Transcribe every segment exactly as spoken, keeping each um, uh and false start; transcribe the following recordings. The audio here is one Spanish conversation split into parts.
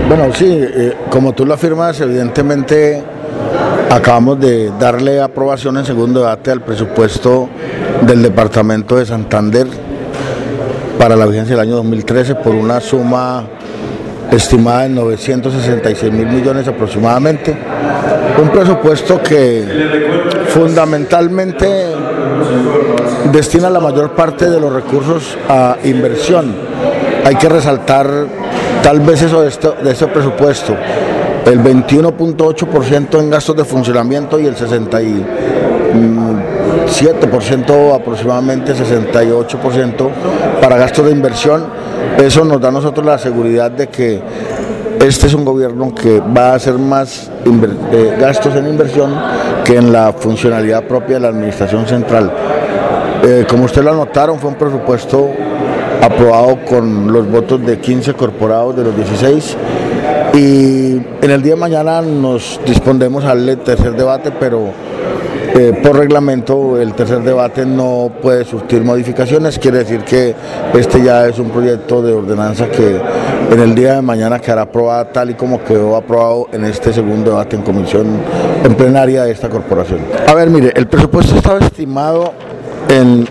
Bueno, sí, eh, como tú lo afirmas, evidentemente acabamos de darle aprobación en segundo debate al presupuesto del departamento de Santander para la vigencia del año dos mil trece por una suma estimada en novecientos sesenta y seis mil millones aproximadamente. Un presupuesto que fundamentalmente destina la mayor parte de los recursos a inversión. Hay que resaltar tal vez eso de este, de este presupuesto, el veintiuno punto ocho por ciento en gastos de funcionamiento y el sesenta y siete por ciento aproximadamente, sesenta y ocho por ciento para gastos de inversión. Eso nos da a nosotros la seguridad de que este es un gobierno que va a hacer más eh, gastos en inversión que en la funcionalidad propia de la administración central. Eh, como ustedes lo notaron, fue un presupuesto aprobado con los votos de quince corporados de los dieciséis, y en el día de mañana nos dispondremos al tercer debate, pero eh, por reglamento el tercer debate no puede surtir modificaciones. Quiere decir que este ya es un proyecto de ordenanza que en el día de mañana quedará aprobada tal y como quedó aprobado en este segundo debate en comisión en plenaria de esta corporación. A ver, mire, el presupuesto estaba estimado en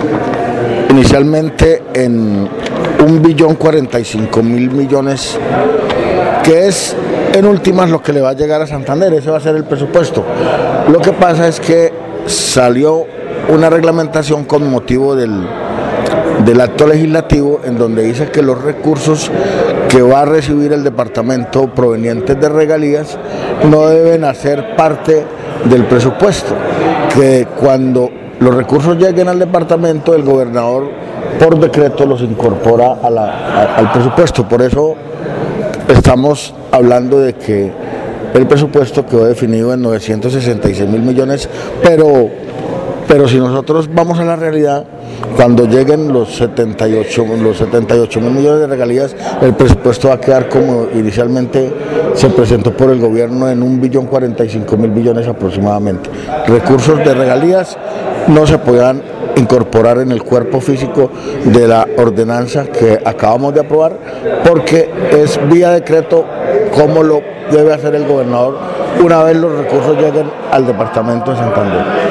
inicialmente en un billón cuarenta y cinco mil millones, que es en últimas lo que le va a llegar a Santander. Ese va a ser el presupuesto. Lo que pasa es que salió una reglamentación con motivo del, del acto legislativo en donde dice que los recursos que va a recibir el departamento provenientes de regalías no deben hacer parte del presupuesto, que cuando los recursos lleguen al departamento, el gobernador por decreto los incorpora a la, a, al presupuesto. Por eso estamos hablando de que el presupuesto quedó definido en novecientos sesenta y seis mil millones, pero, pero si nosotros vamos a la realidad, cuando lleguen los setenta y ocho mil millones de regalías, el presupuesto va a quedar como inicialmente se presentó por el gobierno, en un billón cuarenta y cinco mil millones aproximadamente. Recursos de regalías no se podrán incorporar en el cuerpo físico de la ordenanza que acabamos de aprobar, porque es vía decreto como lo debe hacer el gobernador una vez los recursos lleguen al departamento de Santander.